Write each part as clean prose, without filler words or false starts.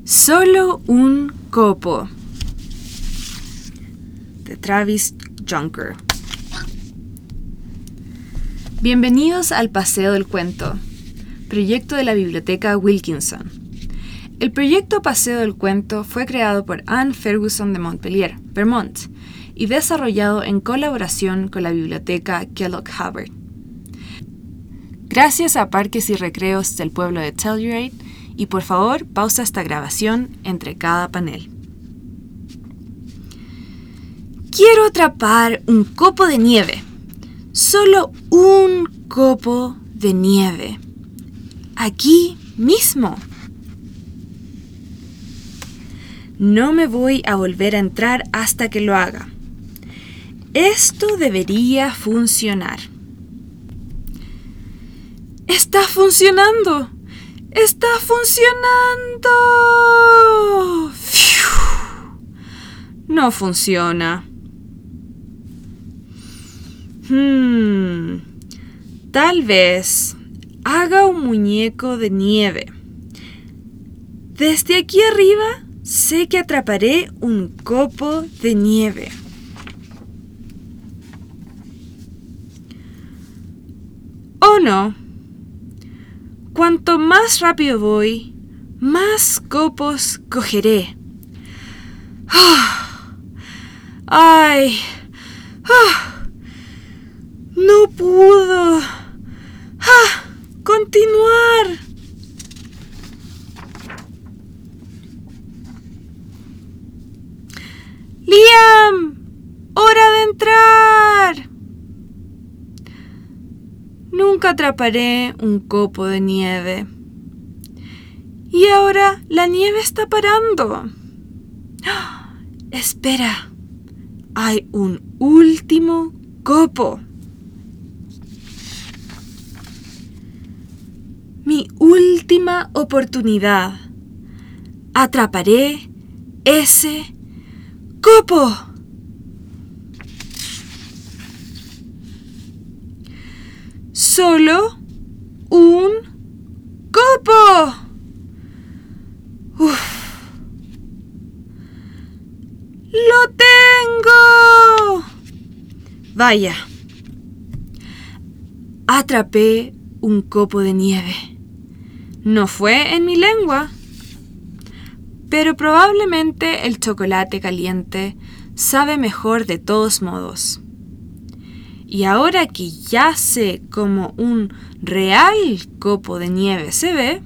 Solo un copo. De Travis Junker. Bienvenidos al Paseo del Cuento, proyecto de la Biblioteca Wilkinson. El proyecto Paseo del Cuento fue creado por Anne Ferguson de Montpelier, Vermont, y desarrollado en colaboración con la Biblioteca Kellogg-Hubbard. Gracias a Parques y Recreos del pueblo de Telluride, y por favor, pausa esta grabación entre cada panel. Quiero atrapar un copo de nieve. Solo un copo de nieve. Aquí mismo. No me voy a volver a entrar hasta que lo haga. Esto debería funcionar. ¡Está funcionando! ¡Está funcionando! ¡Fiu! No funciona. Tal vez haga un muñeco de nieve. Desde aquí arriba sé que atraparé un copo de nieve. ¿O no? Cuanto más rápido voy, más copos cogeré. ¡Ay! ¡No pudo! ¡Continuar! ¡Liam! ¡Hora de entrar! Nunca atraparé un copo de nieve. Y ahora la nieve está parando. Espera. Hay un último copo. Mi última oportunidad. Atraparé ese copo. Solo un copo. ¡Lo tengo! Vaya. Atrapé un copo de nieve. No fue en mi lengua, pero probablemente el chocolate caliente sabe mejor de todos modos. Y ahora que ya sé cómo un real copo de nieve se ve,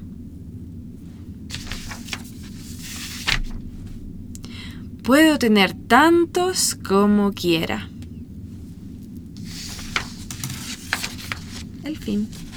puedo tener tantos como quiera. El fin.